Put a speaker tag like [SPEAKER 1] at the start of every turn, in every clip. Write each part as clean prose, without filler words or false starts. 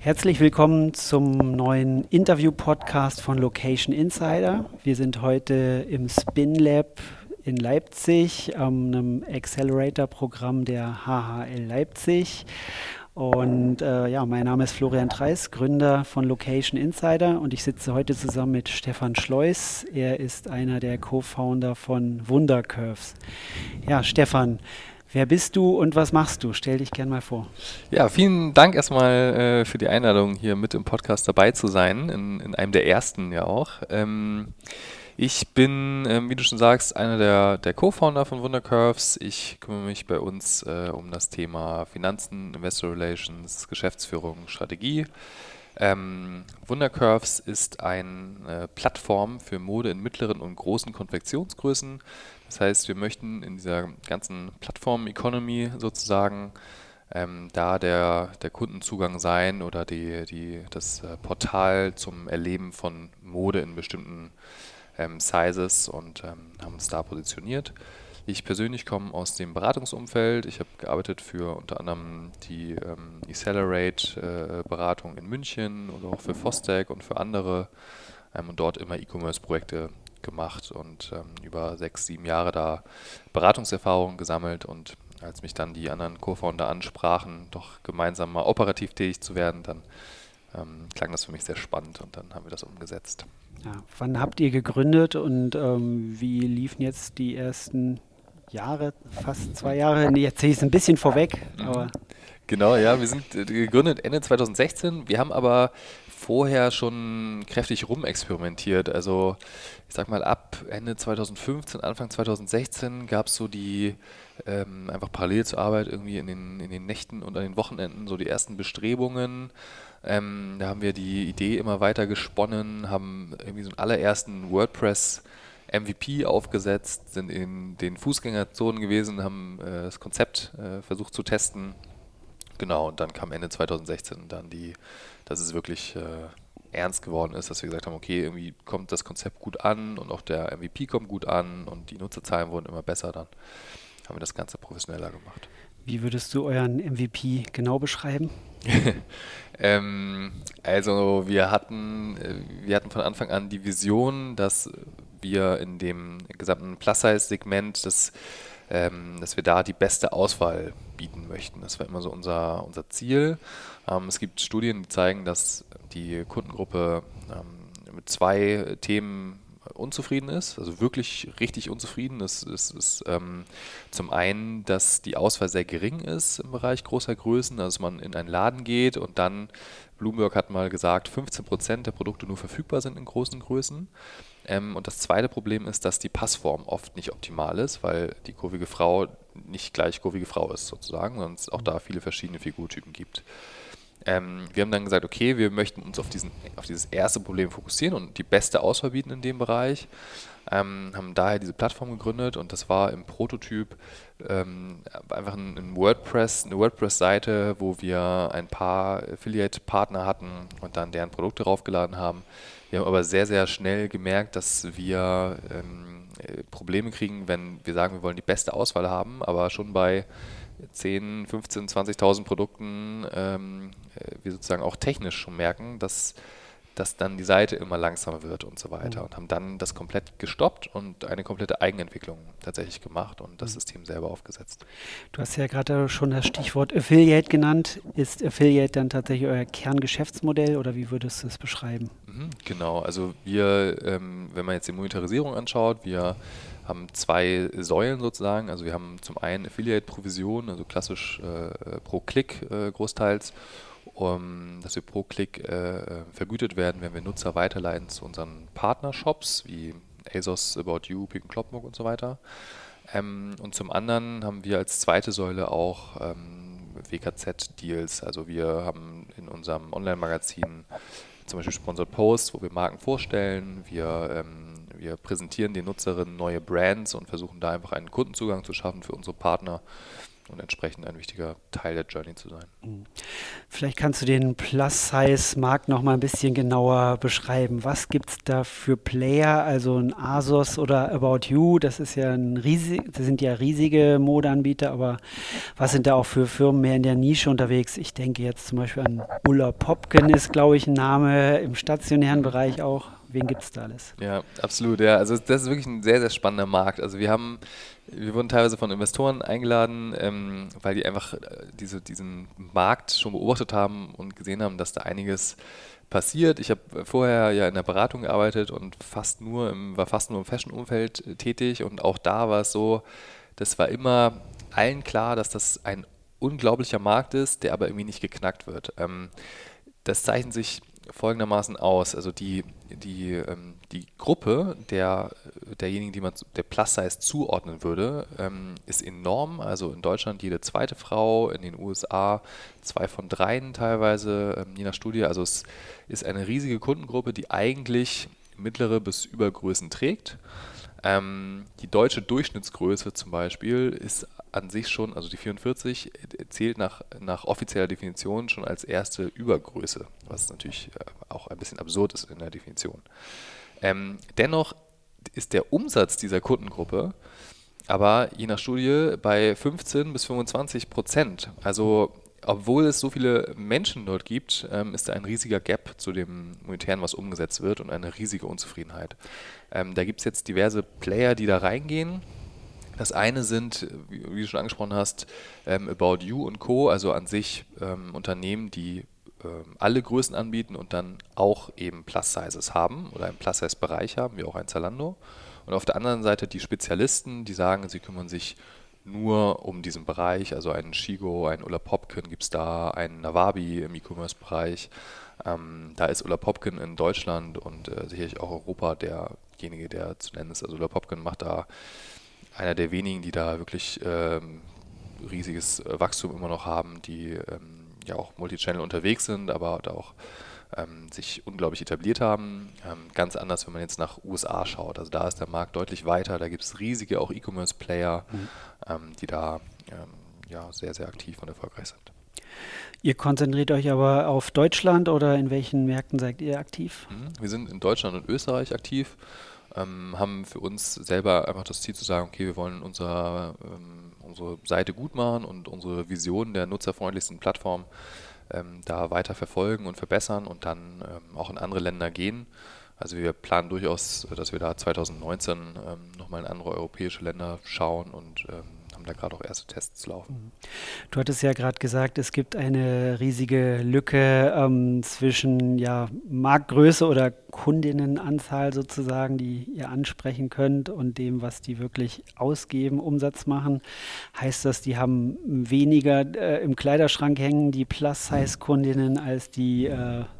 [SPEAKER 1] Herzlich willkommen zum neuen Interview-Podcast von Location Insider. Wir sind heute im Spin Lab in Leipzig, einem Accelerator-Programm der HHL Leipzig. Und mein Name ist Florian Treis, Gründer von Location Insider, und ich sitze heute zusammen mit Stefan Schleuß. Er ist einer der Co-Founder von Wundercurves. Ja, Stefan, wer bist du und was machst du? Stell dich gern mal vor.
[SPEAKER 2] Ja, vielen Dank erstmal für die Einladung, hier mit im Podcast dabei zu sein, in einem der ersten ja auch. Ich bin, wie du schon sagst, einer der Co-Founder von Wundercurves. Ich kümmere mich bei uns um das Thema Finanzen, Investor Relations, Geschäftsführung, Strategie. Wundercurves ist eine Plattform für Mode in mittleren und großen Konfektionsgrößen. Das heißt, wir möchten in dieser ganzen Plattform-Economy sozusagen da der Kundenzugang sein oder das Portal zum Erleben von Mode in bestimmten Sizes und haben uns da positioniert. Ich persönlich komme aus dem Beratungsumfeld. Ich habe gearbeitet für unter anderem die Accelerate-Beratung in München oder auch für Fostec und für andere und dort immer E-Commerce-Projekte gemacht und über 6, 7 Jahre da Beratungserfahrung gesammelt. Und als mich dann die anderen Co-Founder ansprachen, doch gemeinsam mal operativ tätig zu werden, dann klang das für mich sehr spannend und dann haben wir das umgesetzt.
[SPEAKER 1] Ja, wann habt ihr gegründet und wie liefen jetzt die ersten Jahre, fast 2 Jahre? Nee, jetzt sehe ich es ein bisschen vorweg, aber
[SPEAKER 2] Genau, ja, wir sind gegründet Ende 2016. Wir haben aber vorher schon kräftig rumexperimentiert. Also ich sag mal, ab Ende 2015, Anfang 2016 gab es so die, einfach parallel zur Arbeit irgendwie in den Nächten und an den Wochenenden so die ersten Bestrebungen. Da haben wir die Idee immer weiter gesponnen, haben irgendwie so einen allerersten WordPress MVP aufgesetzt, sind in den Fußgängerzonen gewesen, haben das Konzept versucht zu testen. Genau, und dann kam Ende 2016 dann dass es wirklich ernst geworden ist, dass wir gesagt haben, okay, irgendwie kommt das Konzept gut an und auch der MVP kommt gut an und die Nutzerzahlen wurden immer besser, dann haben wir das Ganze professioneller gemacht.
[SPEAKER 1] wie würdest du euren MVP genau beschreiben?
[SPEAKER 2] Also wir hatten von Anfang an die Vision, dass wir in dem gesamten Plus-Size-Segment, dass wir da die beste Auswahl bieten möchten. Das war immer so unser Ziel. Es gibt Studien, die zeigen, dass die Kundengruppe mit 2 Themen unzufrieden ist, also wirklich richtig unzufrieden. Das ist zum einen, dass die Auswahl sehr gering ist im Bereich großer Größen, also dass man in einen Laden geht und dann, Bloomberg hat mal gesagt, 15% der Produkte nur verfügbar sind in großen Größen. Und das zweite Problem ist, dass die Passform oft nicht optimal ist, weil die kurvige Frau nicht gleich kurvige Frau ist sozusagen, sondern es auch da viele verschiedene Figurtypen gibt. Wir haben dann gesagt, okay, wir möchten uns auf dieses erste Problem fokussieren und die beste Auswahl bieten in dem Bereich. Haben daher diese Plattform gegründet und das war im Prototyp einfach eine WordPress-Seite, wo wir ein paar Affiliate-Partner hatten und dann deren Produkte raufgeladen haben. Wir haben aber sehr, sehr schnell gemerkt, dass wir Probleme kriegen, wenn wir sagen, wir wollen die beste Auswahl haben, aber schon bei 10, 15, 20.000 Produkten wir sozusagen auch technisch schon merken, dass dann die Seite immer langsamer wird und so weiter und haben dann das komplett gestoppt und eine komplette Eigenentwicklung tatsächlich gemacht und das System selber aufgesetzt.
[SPEAKER 1] Du hast ja gerade schon das Stichwort Affiliate genannt. Ist Affiliate dann tatsächlich euer Kerngeschäftsmodell oder wie würdest du es beschreiben?
[SPEAKER 2] Genau, also wenn man jetzt die Monetarisierung anschaut, wir haben 2 Säulen sozusagen. Also wir haben zum einen Affiliate-Provision, also klassisch pro Klick großteils, dass wir pro Klick vergütet werden, wenn wir Nutzer weiterleiten zu unseren Partnershops wie ASOS, About You, Peek & Cloppenburg und so weiter. Und zum anderen haben wir als zweite Säule auch WKZ-Deals. Also wir haben in unserem Online-Magazin zum Beispiel Sponsored Posts, wo wir Marken vorstellen. Wir präsentieren den Nutzerinnen neue Brands und versuchen da einfach einen Kundenzugang zu schaffen für unsere Partner. und entsprechend ein wichtiger Teil der Journey zu sein.
[SPEAKER 1] Vielleicht kannst du den Plus-Size-Markt noch mal ein bisschen genauer beschreiben. Was gibt es da für Player, also ein ASOS oder About You? Das ist ja das sind ja riesige Modeanbieter, aber was sind da auch für Firmen mehr in der Nische unterwegs? Ich denke jetzt zum Beispiel an Ulla Popken ist, glaube ich, ein Name im stationären Bereich auch. Wen gibt es da alles?
[SPEAKER 2] Ja, absolut, ja. Also das ist wirklich ein sehr, sehr spannender Markt. Also wir wurden teilweise von Investoren eingeladen, weil die einfach diesen Markt schon beobachtet haben und gesehen haben, dass da einiges passiert. Ich habe vorher ja in der Beratung gearbeitet und war fast nur im Fashion-Umfeld tätig, und auch da war es so, das war immer allen klar, dass das ein unglaublicher Markt ist, der aber irgendwie nicht geknackt wird. Das zeichnet sich folgendermaßen aus. Also die Gruppe derjenigen, die man der Plus-Size zuordnen würde, ist enorm. Also in Deutschland jede zweite Frau, in den USA 2 von 3 teilweise, je nach Studie. Also es ist eine riesige Kundengruppe, die eigentlich mittlere bis Übergrößen trägt. Die deutsche Durchschnittsgröße zum Beispiel ist an sich schon, also die 44, zählt nach offizieller Definition schon als erste Übergröße, was natürlich auch ein bisschen absurd ist in der Definition. Dennoch ist der Umsatz dieser Kundengruppe aber je nach Studie bei 15-25%. Also obwohl es so viele Menschen dort gibt, ist da ein riesiger Gap zu dem Monetären, was umgesetzt wird, und eine riesige Unzufriedenheit. Da gibt es jetzt diverse Player, die da reingehen. Das eine sind, wie du schon angesprochen hast, About You und Co., also an sich Unternehmen, die alle Größen anbieten und dann auch eben Plus-Sizes haben oder einen Plus-Size-Bereich haben, wie auch ein Zalando. Und auf der anderen Seite die Spezialisten, die sagen, sie kümmern sich nur um diesen Bereich, also einen Shigo, einen Ulla Popken gibt es da, einen Nawabi im E-Commerce-Bereich. Da ist Ulla Popken in Deutschland und sicherlich auch Europa derjenige, der zu nennen ist. Also Ulla Popken macht da einer der wenigen, die da wirklich riesiges Wachstum immer noch haben, die ja auch Multichannel unterwegs sind, aber da auch sich unglaublich etabliert haben. Ganz anders, wenn man jetzt nach USA schaut. Also da ist der Markt deutlich weiter, da gibt es riesige auch E-Commerce-Player, die da ja, sehr, sehr aktiv und erfolgreich sind.
[SPEAKER 1] Ihr konzentriert euch aber auf Deutschland, oder in welchen Märkten seid ihr aktiv?
[SPEAKER 2] Wir sind in Deutschland und Österreich aktiv, haben für uns selber einfach das Ziel zu sagen, okay, wir wollen unsere Seite gut machen und unsere Vision der nutzerfreundlichsten Plattform da weiter verfolgen und verbessern und dann auch in andere Länder gehen. Also wir planen durchaus, dass wir da 2019 nochmal in andere europäische Länder schauen und haben da gerade auch erste Tests laufen.
[SPEAKER 1] Du hattest ja gerade gesagt, es gibt eine riesige Lücke zwischen Marktgröße oder Kundinnenanzahl sozusagen, die ihr ansprechen könnt, und dem, was die wirklich ausgeben, Umsatz machen. Heißt das, die haben weniger im Kleiderschrank hängen, die Plus-Size-Kundinnen, als die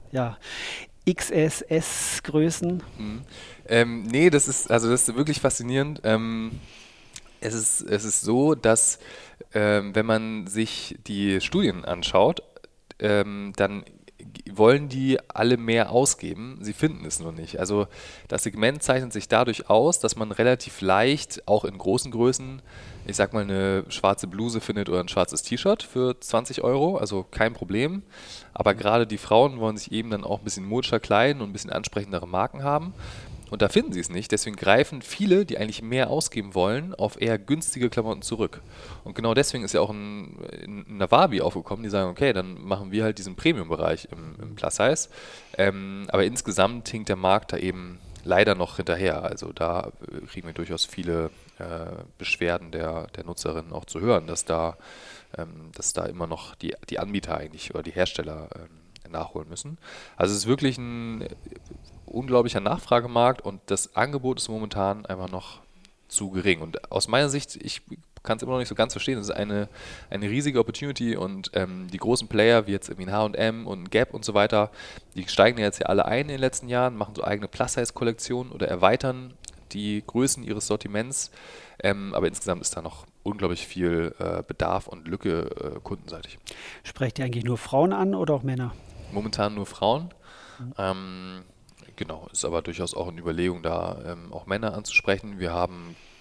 [SPEAKER 1] XSS-Größen?
[SPEAKER 2] Nee, das ist wirklich faszinierend. Es ist so, dass wenn man sich die Studien anschaut, dann wollen die alle mehr ausgeben, sie finden es nur nicht. Also das Segment zeichnet sich dadurch aus, dass man relativ leicht, auch in großen Größen, ich sag mal, eine schwarze Bluse findet oder ein schwarzes T-Shirt für 20 Euro, also kein Problem. Aber gerade die Frauen wollen sich eben dann auch ein bisschen modischer kleiden und ein bisschen ansprechendere Marken haben. Und da finden sie es nicht, deswegen greifen viele, die eigentlich mehr ausgeben wollen, auf eher günstige Klamotten zurück. Und genau deswegen ist ja auch ein Nawabi aufgekommen, die sagen, okay, dann machen wir halt diesen Premium-Bereich im Plus-Size. Aber insgesamt hinkt der Markt da eben leider noch hinterher. Also da kriegen wir durchaus viele Beschwerden der Nutzerinnen auch zu hören, dass da immer noch die Anbieter eigentlich oder die Hersteller nachholen müssen. Also es ist wirklich ein unglaublicher Nachfragemarkt und das Angebot ist momentan einfach noch zu gering. Und aus meiner Sicht, ich kann es immer noch nicht so ganz verstehen, es ist eine riesige Opportunity und die großen Player wie jetzt irgendwie ein H&M und ein Gap und so weiter, die steigen ja jetzt ja alle ein in den letzten Jahren, machen so eigene Plus-Size-Kollektionen oder erweitern die Größen ihres Sortiments, aber insgesamt ist da noch unglaublich viel Bedarf und Lücke kundenseitig.
[SPEAKER 1] Sprecht ihr eigentlich nur Frauen an oder auch Männer?
[SPEAKER 2] Momentan nur Frauen. Genau, ist aber durchaus auch eine Überlegung, da auch Männer anzusprechen. Wir haben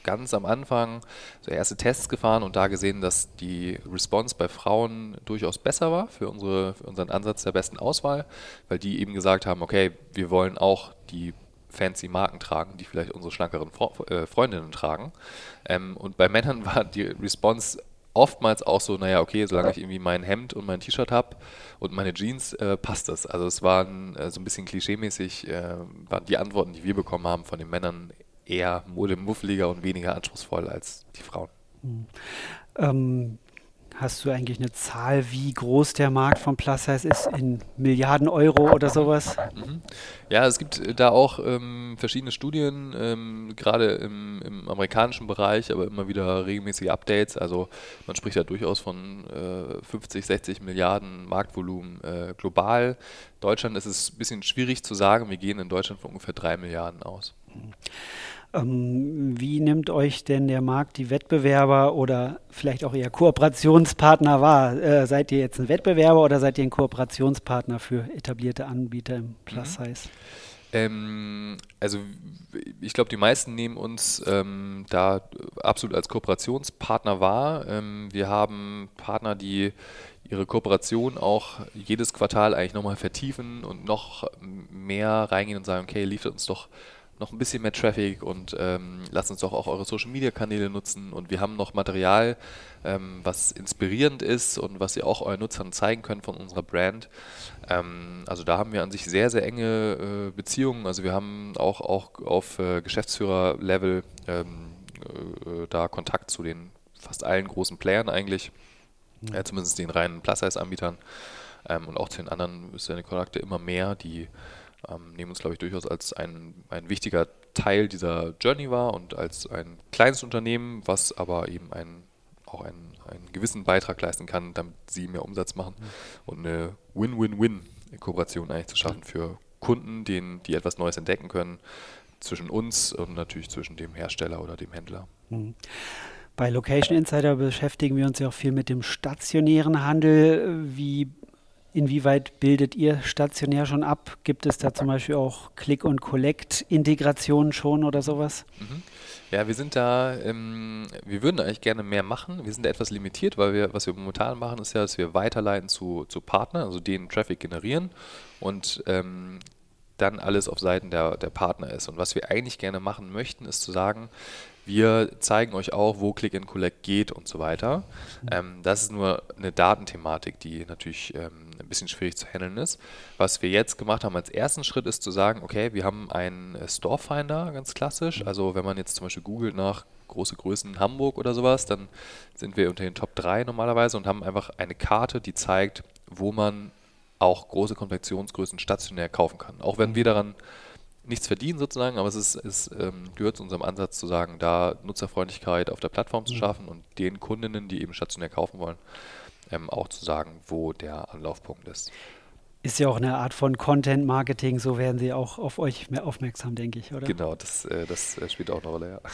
[SPEAKER 2] ganz am Anfang so erste Tests gefahren und da gesehen, dass die Response bei Frauen durchaus besser war für unseren Ansatz der besten Auswahl, weil die eben gesagt haben, okay, wir wollen auch die fancy Marken tragen, die vielleicht unsere schlankeren Freundinnen tragen. Und bei Männern war die Response oftmals auch so, naja, okay, solange ich irgendwie mein Hemd und mein T-Shirt habe und meine Jeans, passt das. Also es waren so ein bisschen klischeemäßig, waren die Antworten, die wir bekommen haben von den Männern eher modemuffeliger und weniger anspruchsvoll als die Frauen.
[SPEAKER 1] Ähm, Hast du eigentlich eine Zahl, wie groß der Markt von Plus-Size ist in Milliarden Euro oder sowas?
[SPEAKER 2] Ja, es gibt da auch verschiedene Studien, gerade im amerikanischen Bereich, aber immer wieder regelmäßige Updates. Also man spricht da durchaus von 50, 60 Milliarden Marktvolumen global. Deutschland ist es ein bisschen schwierig zu sagen. Wir gehen in Deutschland von ungefähr 3 Milliarden aus.
[SPEAKER 1] Wie nimmt euch denn der Markt die Wettbewerber oder vielleicht auch eher Kooperationspartner wahr? Seid ihr jetzt ein Wettbewerber oder seid ihr ein Kooperationspartner für etablierte Anbieter im Plus-Size?
[SPEAKER 2] Also ich glaube, die meisten nehmen uns da absolut als Kooperationspartner wahr. Wir haben Partner, die ihre Kooperation auch jedes Quartal eigentlich nochmal vertiefen und noch mehr reingehen und sagen, okay, liefert uns doch noch ein bisschen mehr Traffic und lasst uns doch auch eure Social-Media-Kanäle nutzen und wir haben noch Material, was inspirierend ist und was ihr auch euren Nutzern zeigen könnt von unserer Brand. Also da haben wir an sich sehr, sehr enge Beziehungen. Also wir haben auch auf Geschäftsführer-Level da Kontakt zu den fast allen großen Playern eigentlich, zumindest den reinen Plus-Size-Anbietern und auch zu den anderen ist ja die Kontakte immer mehr, die nehmen uns, glaube ich, durchaus als ein wichtiger Teil dieser Journey wahr und als ein kleines Unternehmen, was aber eben auch einen gewissen Beitrag leisten kann, damit sie mehr Umsatz machen und eine Win-Win-Win-Kooperation eigentlich zu schaffen für Kunden, die etwas Neues entdecken können, zwischen uns und natürlich zwischen dem Hersteller oder dem Händler.
[SPEAKER 1] Bei Location Insider beschäftigen wir uns ja auch viel mit dem stationären Handel. Inwieweit bildet ihr stationär schon ab? Gibt es da zum Beispiel auch Click- und Collect-Integrationen schon oder sowas?
[SPEAKER 2] Ja, wir sind da, wir würden eigentlich gerne mehr machen. Wir sind da etwas limitiert, weil was wir momentan machen, ist ja, dass wir weiterleiten zu Partnern, also denen Traffic generieren und dann alles auf Seiten der Partner ist. Und was wir eigentlich gerne machen möchten, ist zu sagen, wir zeigen euch auch, wo Click and Collect geht und so weiter. Das ist nur eine Datenthematik, die natürlich ein bisschen schwierig zu handeln ist. Was wir jetzt gemacht haben als ersten Schritt ist zu sagen, okay, wir haben einen Store Finder, ganz klassisch. Also wenn man jetzt zum Beispiel googelt nach große Größen Hamburg oder sowas, dann sind wir unter den Top 3 normalerweise und haben einfach eine Karte, die zeigt, wo man auch große Konfektionsgrößen stationär kaufen kann. Auch wenn wir daran nichts verdienen sozusagen, aber es gehört zu unserem Ansatz zu sagen, da Nutzerfreundlichkeit auf der Plattform zu schaffen und den Kundinnen, die eben stationär kaufen wollen, auch zu sagen, wo der Anlaufpunkt ist.
[SPEAKER 1] Ist ja auch eine Art von Content-Marketing, so werden sie auch auf euch mehr aufmerksam, denke ich, oder?
[SPEAKER 2] Genau, das spielt auch eine Rolle, ja.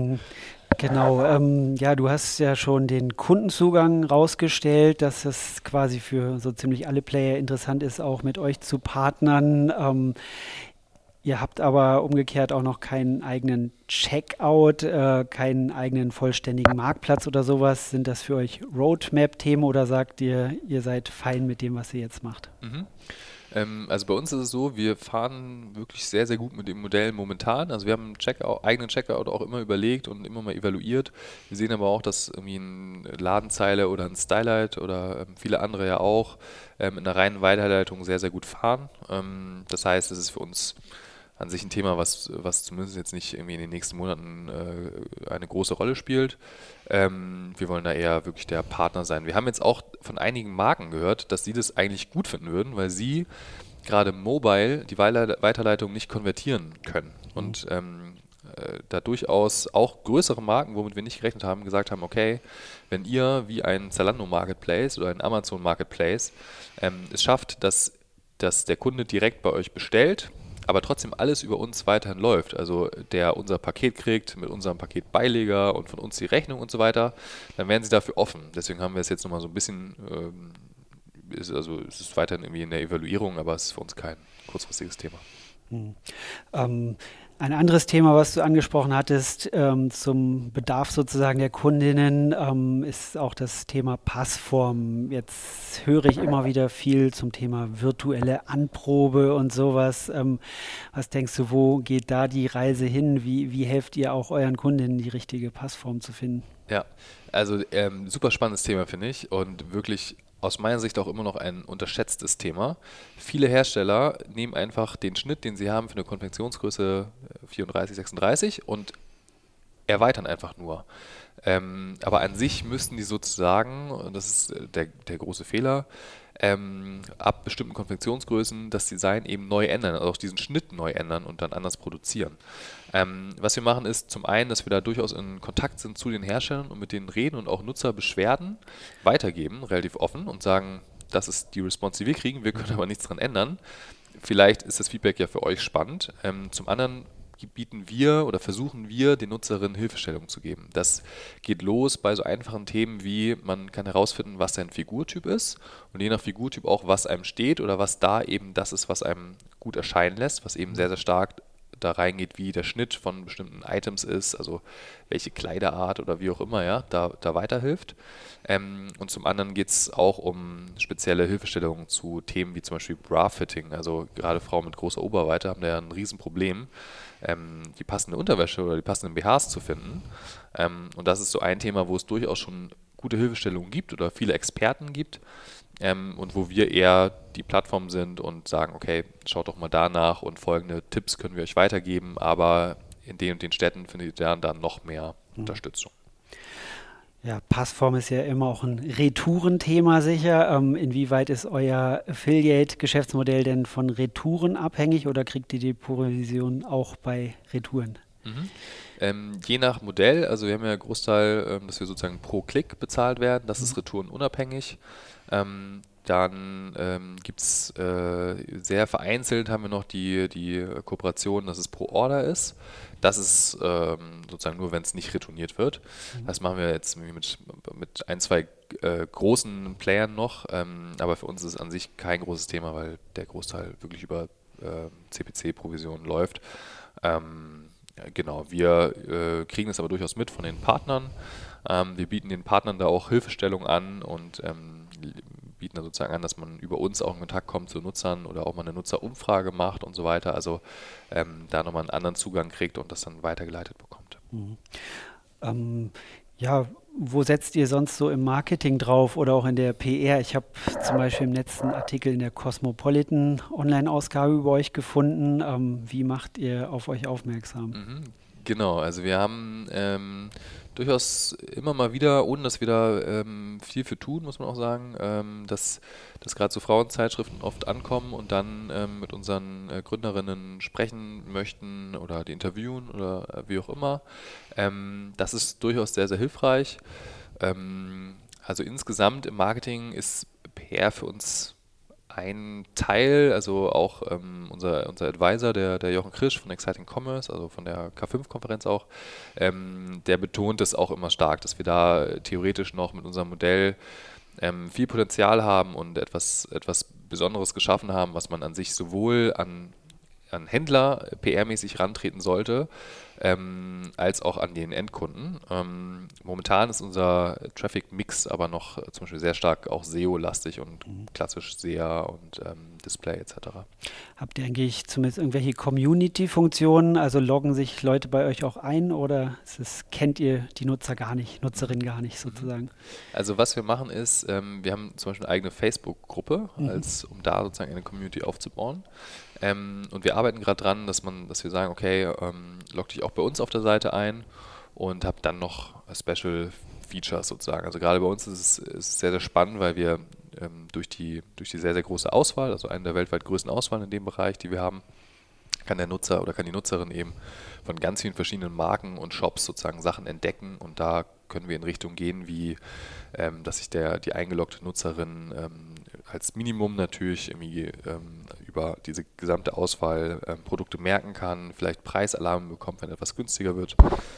[SPEAKER 1] Genau, ja, du hast ja schon den Kundenzugang rausgestellt, dass es quasi für so ziemlich alle Player interessant ist, auch mit euch zu partnern. Ihr habt aber umgekehrt auch noch keinen eigenen Checkout, keinen eigenen vollständigen Marktplatz oder sowas. Sind das für euch Roadmap-Themen oder sagt ihr, ihr seid fein mit dem, was ihr jetzt macht?
[SPEAKER 2] Also bei uns ist es so, wir fahren wirklich sehr, sehr gut mit dem Modell momentan. Also wir haben einen eigenen Checkout auch immer überlegt und immer mal evaluiert. Wir sehen aber auch, dass irgendwie ein Ladenzeile oder ein Stylight oder viele andere ja auch in einer reinen Weiterleitung sehr, sehr gut fahren. Das heißt, es ist für uns an sich ein Thema, was zumindest jetzt nicht irgendwie in den nächsten Monaten eine große Rolle spielt. Wir wollen da eher wirklich der Partner sein. Wir haben jetzt auch von einigen Marken gehört, dass sie das eigentlich gut finden würden, weil sie gerade mobile die Weiterleitung nicht konvertieren können. Und da durchaus auch größere Marken, womit wir nicht gerechnet haben, gesagt haben, okay, wenn ihr wie ein Zalando Marketplace oder ein Amazon Marketplace es schafft, dass der Kunde direkt bei euch bestellt, aber trotzdem alles über uns weiterhin läuft, also der unser Paket kriegt mit unserem Paketbeileger und von uns die Rechnung und so weiter, dann wären sie dafür offen. Deswegen haben wir es jetzt nochmal so ein bisschen, es ist weiterhin irgendwie in der Evaluierung, aber es ist für uns kein kurzfristiges Thema.
[SPEAKER 1] Ähm, ein anderes Thema, was du angesprochen hattest, zum Bedarf sozusagen der Kundinnen, ist auch das Thema Passform. Jetzt höre ich immer wieder viel zum Thema virtuelle Anprobe und sowas. Was denkst du, wo geht da die Reise hin? Wie helft ihr auch euren Kundinnen, die richtige Passform zu finden?
[SPEAKER 2] Ja, also super spannendes Thema, finde ich, und wirklich aus meiner Sicht auch immer noch ein unterschätztes Thema. Viele Hersteller nehmen einfach den Schnitt, den sie haben für eine Konfektionsgröße 34, 36 und erweitern einfach nur. Aber an sich müssten die sozusagen, und das ist der große Fehler, ab bestimmten Konfektionsgrößen das Design eben neu ändern, also auch diesen Schnitt neu ändern und dann anders produzieren. Was wir machen ist zum einen, dass wir da durchaus in Kontakt sind zu den Herstellern und mit denen reden und auch Nutzerbeschwerden weitergeben, relativ offen und sagen, das ist die Response, die wir kriegen, wir können aber nichts dran ändern. Vielleicht ist das Feedback ja für euch spannend. Zum anderen bieten wir oder versuchen wir, den Nutzerinnen Hilfestellung zu geben. Das geht los bei so einfachen Themen wie, man kann herausfinden, was sein Figurtyp ist und je nach Figurtyp auch, was einem steht oder was da eben das ist, was einem gut erscheinen lässt, was eben sehr, sehr stark da reingeht, wie der Schnitt von bestimmten Items ist, also welche Kleiderart oder wie auch immer, ja, da weiterhilft. Und zum anderen geht es auch um spezielle Hilfestellungen zu Themen wie zum Beispiel Bra-Fitting. Also gerade Frauen mit großer Oberweite haben da ja ein Riesenproblem, die passende Unterwäsche oder die passenden BHs zu finden. Und das ist so ein Thema, wo es durchaus schon gute Hilfestellungen gibt oder viele Experten gibt. Und wo wir eher die Plattform sind und sagen, okay, schaut doch mal danach und folgende Tipps können wir euch weitergeben, aber in den und den Städten findet ihr dann noch mehr Unterstützung.
[SPEAKER 1] Ja, Passform ist ja immer auch ein Retourenthema sicher. Inwieweit ist euer Affiliate-Geschäftsmodell denn von Retouren abhängig oder kriegt ihr die Provision auch bei Retouren?
[SPEAKER 2] Je nach Modell, also wir haben ja einen Großteil, dass wir sozusagen pro Klick bezahlt werden, das ist retourenunabhängig. Dann gibt es sehr vereinzelt haben wir noch die Kooperation, dass es pro Order ist. Das ist sozusagen nur, wenn es nicht retourniert wird. Das machen wir jetzt mit ein, zwei großen Playern noch, aber für uns ist es an sich kein großes Thema, weil der Großteil wirklich über CPC-Provisionen läuft. Genau, wir kriegen es aber durchaus mit von den Partnern. Wir bieten den Partnern da auch Hilfestellung an und bieten da sozusagen an, dass man über uns auch in Kontakt kommt zu Nutzern oder auch mal eine Nutzerumfrage macht und so weiter. Also da nochmal einen anderen Zugang kriegt und das dann weitergeleitet bekommt.
[SPEAKER 1] Ja, wo setzt ihr sonst so im Marketing drauf oder auch in der PR? Ich habe zum Beispiel im letzten Artikel in der Cosmopolitan Online-Ausgabe über euch gefunden. Wie macht ihr auf euch aufmerksam?
[SPEAKER 2] Genau, also wir haben durchaus immer mal wieder, ohne dass wir da viel für tun, muss man auch sagen, dass gerade so Frauenzeitschriften oft ankommen und dann mit unseren Gründerinnen sprechen möchten oder die interviewen oder wie auch immer. Das ist durchaus sehr, sehr hilfreich. Also insgesamt im Marketing ist PR für uns ein Teil, also auch unser Advisor, der Jochen Krisch von Exciting Commerce, also von der K5-Konferenz auch, der betont es auch immer stark, dass wir da theoretisch noch mit unserem Modell viel Potenzial haben und etwas Besonderes geschaffen haben, was man an sich sowohl an Händler PR-mäßig rantreten sollte, als auch an den Endkunden. Momentan ist unser Traffic-Mix aber noch zum Beispiel sehr stark auch SEO-lastig und klassisch SEA und Display etc.
[SPEAKER 1] Habt ihr eigentlich zumindest irgendwelche Community-Funktionen? Also loggen sich Leute bei euch auch ein oder kennt ihr die Nutzer gar nicht, Nutzerinnen gar nicht sozusagen?
[SPEAKER 2] Also was wir machen ist, wir haben zum Beispiel eine eigene Facebook-Gruppe, um da sozusagen eine Community aufzubauen. Und wir arbeiten gerade dran, dass wir sagen, okay, log dich auch bei uns auf der Seite ein und hab dann noch Special Features sozusagen. Also gerade bei uns ist es sehr, sehr spannend, weil wir durch die sehr, sehr große Auswahl, also eine der weltweit größten Auswahlen in dem Bereich, die wir haben, kann der Nutzer oder kann die Nutzerin eben von ganz vielen verschiedenen Marken und Shops sozusagen Sachen entdecken und da können wir in Richtung gehen, wie dass sich die eingeloggte Nutzerin als Minimum natürlich irgendwie über diese gesamte Auswahl Produkte merken kann, vielleicht Preisalarme bekommt, wenn etwas günstiger wird,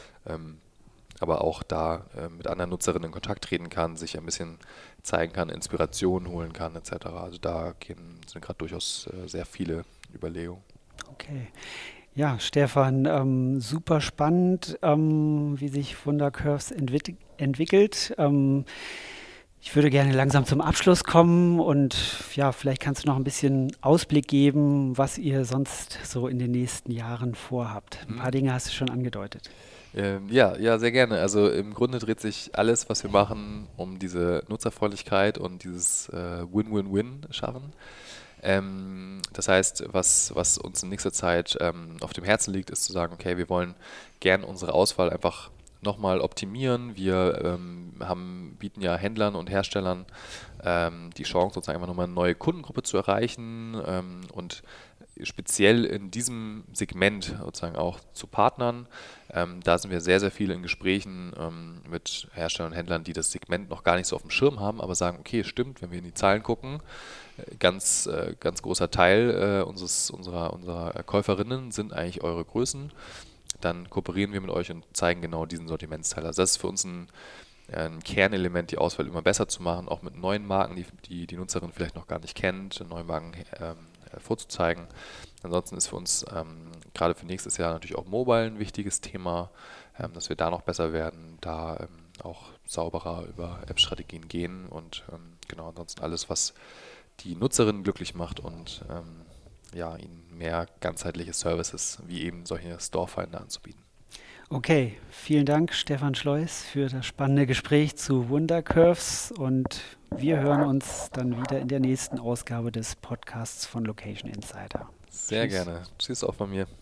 [SPEAKER 2] aber auch da mit anderen Nutzerinnen in Kontakt treten kann, sich ein bisschen zeigen kann, Inspirationen holen kann etc. Also da sind gerade durchaus sehr viele Überlegungen.
[SPEAKER 1] Okay. Ja, Stefan, super spannend, wie sich Wundercurves entwickelt. Ich würde gerne langsam zum Abschluss kommen und ja, vielleicht kannst du noch ein bisschen Ausblick geben, was ihr sonst so in den nächsten Jahren vorhabt. Ein
[SPEAKER 2] Hm?
[SPEAKER 1] paar Dinge hast du schon angedeutet.
[SPEAKER 2] Ja, sehr gerne. Also im Grunde dreht sich alles, was wir machen, um diese Nutzerfreundlichkeit und dieses Win-Win-Win schaffen. Das heißt, was uns in nächster Zeit auf dem Herzen liegt, ist zu sagen, okay, wir wollen gern unsere Auswahl einfach nochmal optimieren. Wir bieten ja Händlern und Herstellern die Chance, sozusagen einfach nochmal eine neue Kundengruppe zu erreichen und speziell in diesem Segment sozusagen auch zu partnern. Da sind wir sehr, sehr viel in Gesprächen mit Herstellern und Händlern, die das Segment noch gar nicht so auf dem Schirm haben, aber sagen, okay, stimmt, wenn wir in die Zahlen gucken, ganz großer Teil unserer Käuferinnen sind eigentlich eure Größen. Dann kooperieren wir mit euch und zeigen genau diesen Sortimentsteil. Also das ist für uns ein Kernelement, die Auswahl immer besser zu machen, auch mit neuen Marken, die Nutzerin vielleicht noch gar nicht kennt, neue Marken vorzuzeigen. Ansonsten ist für uns gerade für nächstes Jahr natürlich auch Mobile ein wichtiges Thema, dass wir da noch besser werden, da auch sauberer über App-Strategien gehen und genau ansonsten alles, was die Nutzerin glücklich macht und ja, ihnen mehr ganzheitliche Services wie eben solche Store-Finder anzubieten.
[SPEAKER 1] Okay, vielen Dank, Stefan Schleus, für das spannende Gespräch zu Wundercurves und wir hören uns dann wieder in der nächsten Ausgabe des Podcasts von Location Insider.
[SPEAKER 2] Sehr
[SPEAKER 1] Tschüss.
[SPEAKER 2] gerne. Tschüss auch von mir.